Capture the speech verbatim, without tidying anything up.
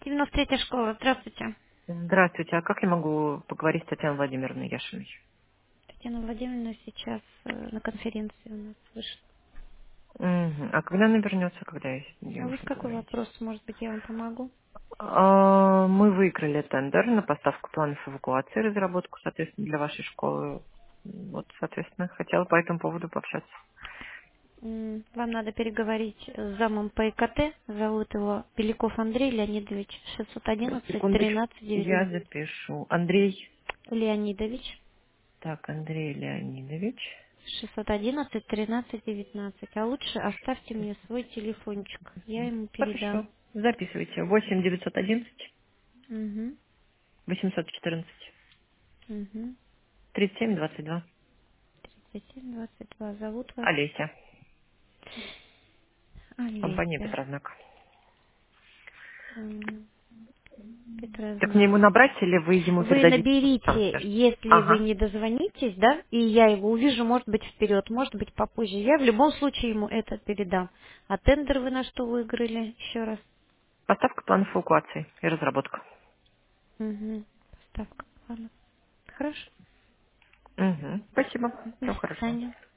девяносто третья школа. Здравствуйте. Здравствуйте, а как я могу поговорить с Татьяной Владимировной Яшиной? Татьяна Владимировна сейчас э, на конференции у нас вышла. Мгм. А когда она вернется, когда ей А вы в можно какой поговорить? вопрос? Может быть, я вам помогу? А, Мы выиграли тендер на поставку планов эвакуации, разработку, соответственно, для вашей школы. Вот, соответственно, хотела по этому поводу пообщаться. М, Вам надо переговорить с замом по ИКТ. Зовут его Беляков Андрей Леонидович. шестьсот одиннадцать Секундочку, тринадцать я девятнадцать. запишу. Андрей. Леонидович. Так, Андрей Леонидович. шестьсот одиннадцать тринадцать девятнадцать. А лучше оставьте мне свой телефончик. Я ему Хорошо. передам. Записывайте. восемь девятьсот одиннадцать Угу. восемьсот четырнадцать Угу. тридцать семь двадцать два. тридцать семь двадцать два. Зовут вас Олеся. Компания Олеся. Петрознак. М, Так мне Петрознак. ему набрать или вы ему Вы передадите? Сам наберите, скажете. если вы Ага. не дозвонитесь, да, и я его увижу, может быть, вперед, может быть, попозже. Я в любом случае ему это передам. А тендер вы на что выиграли? Еще раз. Поставка планов эвакуации и разработка. Угу. Поставка плана. Хорошо. Угу. Спасибо. До Всего хорошего. свидания.